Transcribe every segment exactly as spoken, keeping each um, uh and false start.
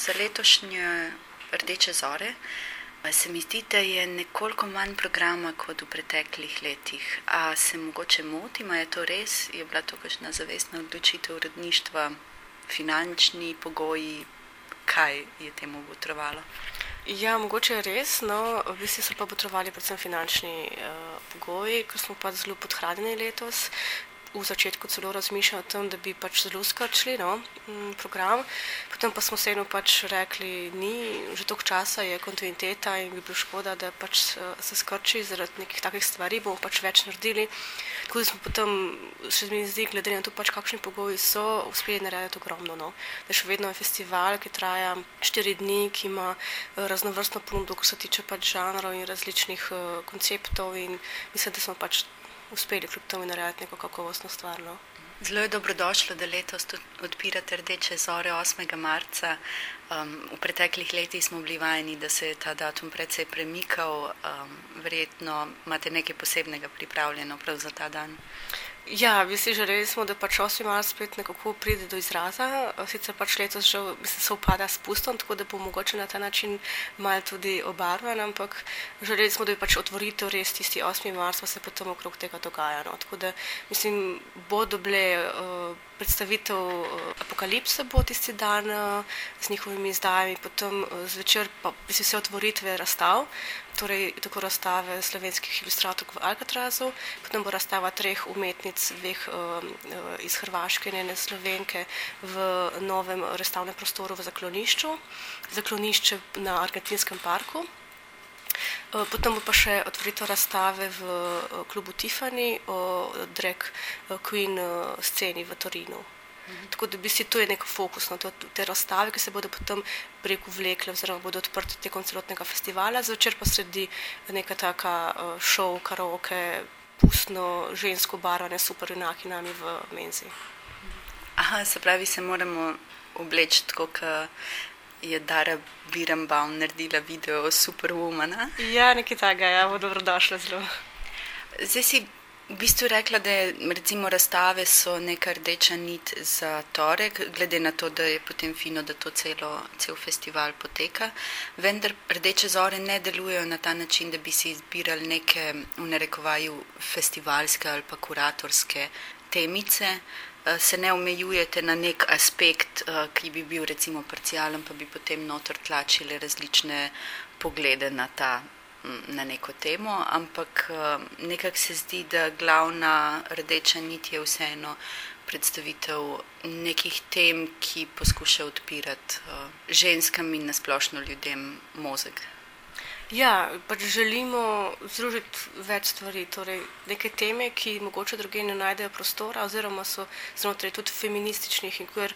za letošnje Rdeče zore se mi zdi, da je nekoliko manj programa kot v preteklih letih. A se mogoče motim, a je to res? Je bila to kakšna zavestna odločitev uredništva, finančni pogoji, kaj je temu botrovalo? Ja, mogoče je res, no, v bistvu so pa botrovali predvsem finančni uh, pogoji, ker smo pa zelo podhranjeni letos. V začetku celo razmišljali o tem, da bi pač zelo skrčili no, program, potem pa smo se eno pač rekli, ni, že toliko časa je kontinuiteta in bi bilo škoda, da pač se skrči zaradi nekih takih stvari, bomo pač več naredili. Tako da smo potem, še mi zdi, glede na to pač kakšni pogoji so, uspeli narediti ogromno. No. Da še vedno je festival, ki traja štiri dni, ki ima raznovrstno ponudbo, ko se tiče pač žanrov in različnih uh, konceptov in mislim, da smo pač uspeli kljub temu narediti neko kakovostno stvar. No. Zelo je dobrodošlo, da letos odpirate Rdeče zore osmega marca. Um, v preteklih letih smo bili vajeni, da se je ta datum precej premikal. Um, verjetno imate nekaj posebnega pripravljeno prav za ta dan. Ja, bi si želeli smo, da pač osmi marec spet nekako pride do izraza. Sicer pač letos že mislim, se upada s pustom, tako da bo mogoče na ta način malo tudi obarvan, ampak želeli smo, da bi pač otvoritev res tisti osmi marec, pa se potem okrog tega dogaja. No. Tako da, mislim, bodo bile uh, predstavitev uh, Apokalipse bo tisti dan uh, z njihovimi izdajami, potem uh, zvečer pa bi si vse otvoritve razstav, torej tako razstave slovenskih ilustratork v Alcatrazu, potem bo razstava treh umetnic, dveh uh, iz Hrvaške in ene Slovenke v novem razstavnem prostoru v Zaklonišču, Zaklonišče na Argentinskem parku. Uh, potem bo pa še otvoritev razstave v uh, klubu Tiffany o drag uh, queen uh, sceni v Torinu. Tako da bi si to je nek fokus na no, te razstave, ki se bodo potem preko vlekle oziroma bodo odprti tekom celotnega festivala, zvečer pa sredi neka taka uh, šov, karaoke, pustno, žensko barvane super junakinami v menzi. Aha, se pravi, se moramo obleči tako, kot je Dara Birenbaum naredila video o Superwomana. Ja, nekaj takega, ja, bo dobrodošla zelo. Zdaj si v bistvu rekla, da je, recimo razstave so neka rdeča nit za torek, glede na to, da je potem fino, da to celo, cel festival poteka, vendar Rdeče zore ne delujejo na ta način, da bi si izbirali neke v narekovaju festivalske ali pa kuratorske temice, se ne omejujete na nek aspekt, ki bi bil recimo parcialen, pa bi potem noter tlačili različne poglede na ta na neko temo, ampak nekako se zdi, da glavna rdeča nit je vseeno predstavitev nekih tem, ki poskušajo odpirati ženskam in nasplošno ljudem mozeg. Ja, pač želimo združiti več stvari, torej neke teme, ki mogoče druge ne najdejo prostora, oziroma so znotraj tudi feminističnih in kjer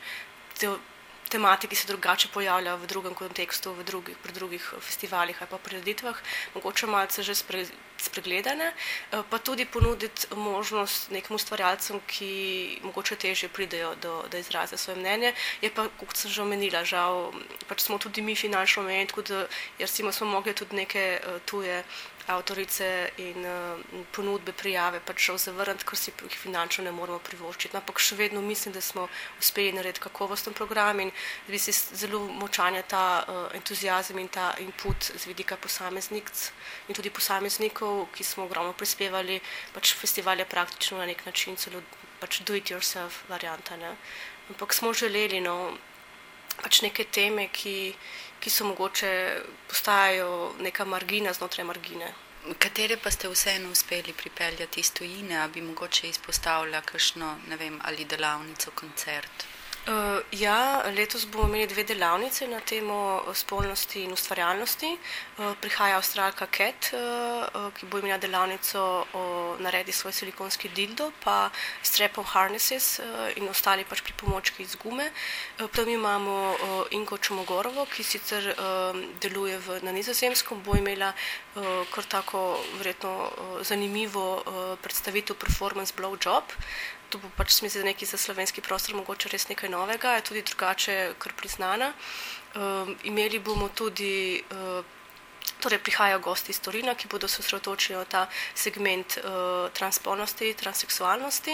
tematiki se drugače pojavljajo v drugem kontekstu, v drugih, pri drugih festivalih ali pa prireditvah, mogoče malce že spre, spregledane, pa tudi ponuditi možnost nekim ustvarjalcem, ki mogoče težje pridejo do, do izraza svoje mnenje. Je pa, kot sem že omenila, žal, pač smo tudi mi finančno omejeni, tako da recimo smo mogli tudi neke uh, tuje avtorice in uh, ponudbe, prijave pač zavrniti, ker si jih finančno ne moremo privoščiti. Ampak še vedno mislim, da smo uspeli narediti kakovosten program in bi si zelo močan je ta uh, entuziazem in ta input z vidika posameznic in tudi posameznikov, ki smo ogromno prispevali. Pač festival je praktično na nek način celo pač do it yourself varianta. Ne? Ampak smo želeli no, pač neke teme, ki ki so mogoče postajajo neka margina znotraj margine. Katere pa ste vseeno uspeli pripeljati iz tujine, a bi mogoče izpostavila kakšno, ne vem, ali delavnico, koncert? Uh, ja, letos bomo imeli dve delavnice na temo spolnosti in ustvarjalnosti. Uh, prihaja Avstralka Cat, uh, ki bo imela delavnico o naredi svoj silikonski dildo, pa strap-on harnesses uh, in ostali pač pripomočki iz gume. Uh, potem imamo uh, Ingo Čomogorovo, ki sicer uh, deluje v, na Nizozemskem, bo imela uh, kar tako verjetno uh, zanimivo uh, predstavitev performance blowjob. To bo pač smisel nekaj za slovenski prostor, mogoče res nekaj novega, je tudi drugače kar priznana. Um, imeli bomo tudi, uh, torej prihajajo gosti iz Torina, ki bodo se osredotočili na ta segment uh, transspolnosti, transseksualnosti.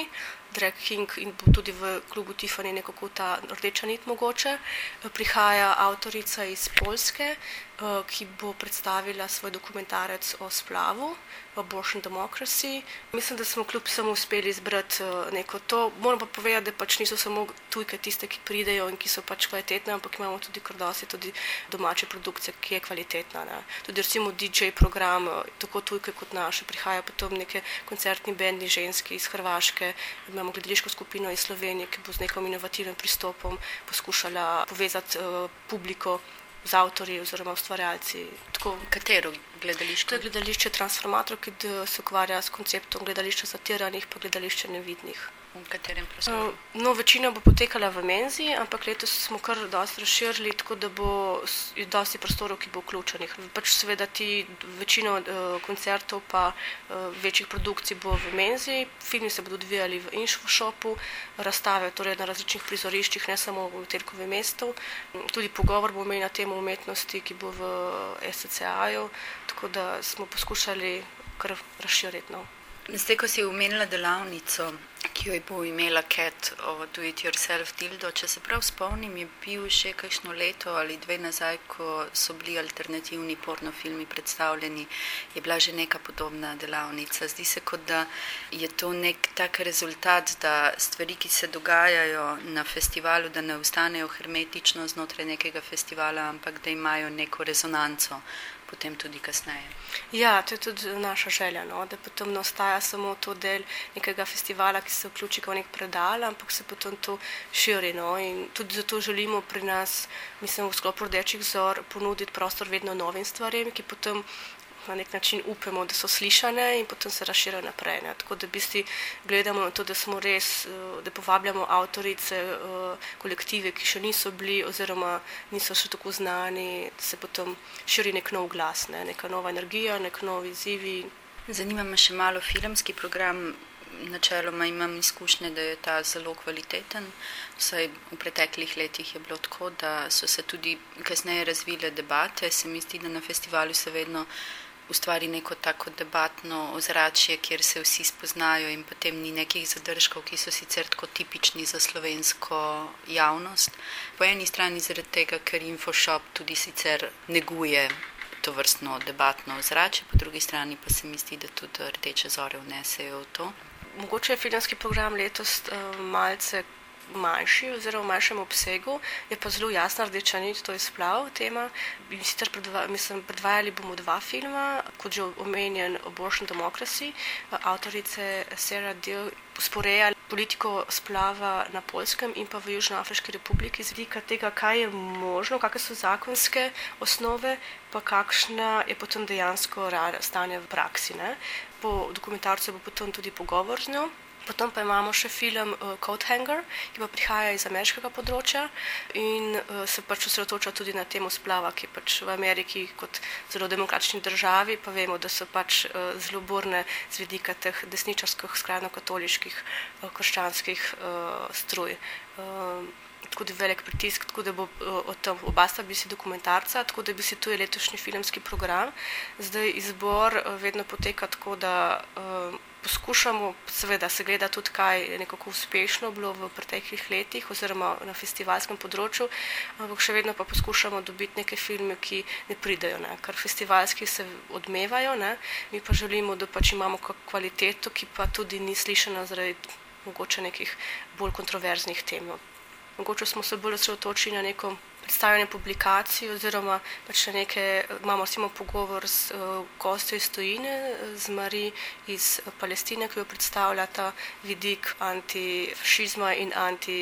drag king in bo tudi v klubu Tiffany nekako ta rdeča nit mogoče. Prihaja avtorica iz Poljske, ki bo predstavila svoj dokumentarec o splavu, Abortion Democracy. Mislim, da smo kljub samo uspeli izbrati neko to. Moram pa povedati, da pač niso samo tujke tiste, ki pridejo in ki so pač kvalitetne, ampak imamo tudi kar dosti tudi domače produkcije, ki je kvalitetna. Ne. Tudi recimo D J program, tako tujke kot naše, prihaja potom neke koncertni bendi ženski iz Hrvaške, imamo gledališko skupino iz Slovenije, ki bo z nekim inovativnim pristopom poskušala povezati uh, publiko z avtorji oziroma ustvarjalci. Tako, katero gledališče? To je gledališče Transformator, ki se ukvarja s konceptom gledališča zatiranih pa gledališče nevidnih. V katerem prostoru? No, večina bo potekala v Menzi, ampak letos smo kar dosti razširili, tako da bo dosti prostorov, ki bo vključenih. Pač seveda ti večino uh, koncertov pa uh, večjih produkcij bo v Menzi, filmi se bodo odvijali v Inšfoshopu, razstave torej na različnih prizoriščih, ne samo v Metelkovem mestu. Tudi pogovor bomo imeli na temo umetnosti, ki bo v S C C A-ju, tako da smo poskušali kar razširiti. No. Zdaj, ko si omenila delavnico, ki jo bo imela Cat o Do It Yourself dildo, če se prav spomnim, je bil še kakšno leto ali dve nazaj, ko so bili alternativni pornofilmi predstavljeni, je bila že neka podobna delavnica. Zdi se, kot da je to nek tak rezultat, da stvari, ki se dogajajo na festivalu, da ne ostanejo hermetično znotraj nekega festivala, ampak da imajo neko rezonanco potem tudi kasneje. Ja, to je tudi naša želja, no? Da potem ne ostaja samo to del nekega festivala, ki se vključi kot nek predal, ampak se potem to širi. No? In tudi zato želimo pri nas, mislim, v sklopu Rdečih zor ponuditi prostor vedno novim stvarem, ki potem na nek način upamo, da so slišane in potem se razširijo naprej. Ne? Tako da v bistvu gledamo na to, da smo res, da povabljamo avtorice, kolektive, ki še niso bili oziroma niso še tako znani, da se potem širi nek nov glas, ne? Neka nova energija, nek novi izzivi. Zanima me še malo filmski program. Načeloma imam izkušnje, da je ta zelo kvaliteten. Vsaj v preteklih letih je bilo tako, da so se tudi kasneje razvile debate. Se mi zdi, da na festivalu se vedno ustvari neko tako debatno ozračje, kjer se vsi spoznajo in potem ni nekih zadržkov, ki so sicer tako tipični za slovensko javnost. Po eni strani zaradi tega, ker Infoshop tudi sicer neguje to vrstno debatno ozračje, po drugi strani pa se mi zdi, da tudi Rdeče zore vnesejo v to. Mogoče je filmski program letos uh, malce manjši oziroma v manjšem obsegu, je pa zelo jasna rdeča nit, to je splav tema. In sicer predva, mislim, predvajali bomo dva filma, kot že omenjen Abortion Democracy, avtorice Sarah Dill sporeja politiko splava na Poljskem in pa v Južnoafriški republiki z vidika tega, kaj je možno, kakšne so zakonske osnove, pa kakšna je potem dejansko stanje v praksi. Ne? Po dokumentarcu bo potem tudi pogovor z njo. Potem pa imamo še film uh, Coathanger, ki pa prihaja iz ameriškega področja in uh, se pač osredotoča tudi na temo splava, ki je pač v Ameriki kot zelo demokratični državi, pa vemo, da so pač uh, zelo borne z vidika teh desničarskih, skrajno katoliških, uh, krščanskih uh, struj. Uh, tako da velik pritisk, tako da bo o tem oba sta bi si dokumentarca, tako da bi si tu je letošnji filmski program. Zdaj izbor vedno poteka tako, da uh, poskušamo, seveda se gleda tudi, kaj je nekako uspešno bilo v preteklih letih oziroma na festivalskem področju, ampak še vedno pa poskušamo dobiti neke filme, ki ne pridejo, ne? Ker festivalski se odmevajo, ne? Mi pa želimo, da pač imamo kvaliteto, ki pa tudi ni slišana zaradi mogoče nekih bolj kontroverznih tem. Mogoče smo se bolj osredotočili na neko predstavljanje publikacij oziroma pač na neke, imamo recimo pogovor z uh, gostjo iz tujine, z Mari iz uh, Palestine, ki jo predstavlja ta vidik antifašizma in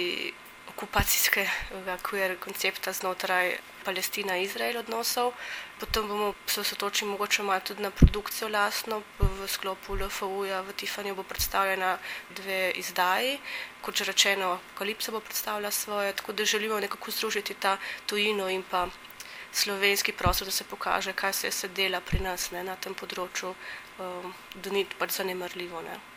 antiokupacijskega queer koncepta znotraj Palestina-Izrael odnosov. Potem bomo se osredotočili mogoče malo tudi na produkcijo lastno, v sklopu L F U-ja v Tiffanyju bo predstavljena dve izdaji, kot že rečeno, Apokalipsa bo predstavila svoje, tako da želimo nekako združiti ta tujino in pa slovenski prostor, da se pokaže, kaj se se dela pri nas, ne, na tem področju, um, da ni pač zanemarljivo. Ne.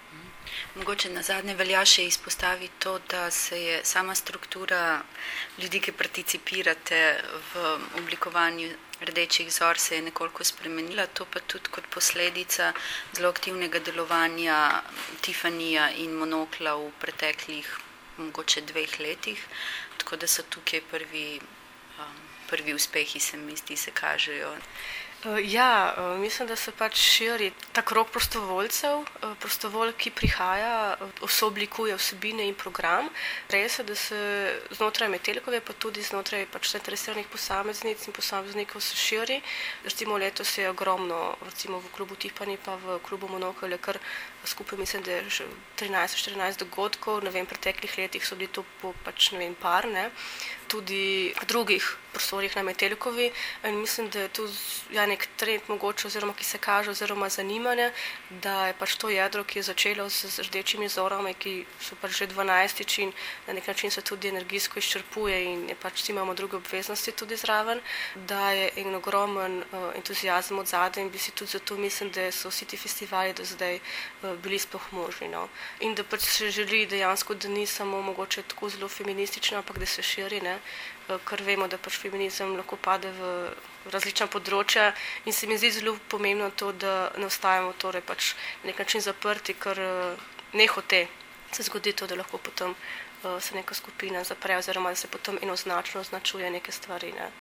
Mogoče na zadnje velja še izpostaviti to, da se je sama struktura ljudi, ki participirate v oblikovanju rdečih zor, se je nekoliko spremenila, to pa tudi kot posledica zelo aktivnega delovanja Tifanija in Monokla v preteklih mogoče dveh letih, tako da so tukaj prvi, um, prvi uspehi, se mi zdi, se kažejo. Ja, mislim, da se pač širi ta krog prostovoljcev, prostovolj, ki prihaja, osoblikuje vsebine in program. Res je, da se znotraj Metelkove, pa tudi znotraj pač zainteresiranih posameznic in posameznikov se širi. Recimo letos je ogromno, recimo v klubu Tifani pa v klubu Monokl, kar skupaj mislim, da je trinajst štirinajst dogodkov, ne vem, v preteklih letih so bili to po pač, ne vem, par, ne, tudi v drugih prostorih na Metelkovi in mislim, da je tu ja, nek trend mogoče, oziroma ki se kaže, oziroma zanimanje, da je pač to jedro, ki je začelo z rdečimi zorami, ki so pač že dvanajstič in na nek način se tudi energijsko izčrpuje in je pač imamo druge obveznosti tudi zraven, da je en ogromen uh, entuzijazem od zadaj in bi si tudi zato mislim, da so vsi ti festivali do zdaj uh, bili sploh možni. No? In da pač se želi dejansko, da ni samo mogoče tako zelo feministično, ampak da se širi, ne? Ker vemo, da pač feminizem lahko pade v različna področja in se mi zdi zelo pomembno to, da ne ostajamo torej pač na nek način zaprti, ker nehote se zgodi to, da lahko potem se neka skupina zapre oziroma da se potem enoznačno označuje neke stvari. Ne?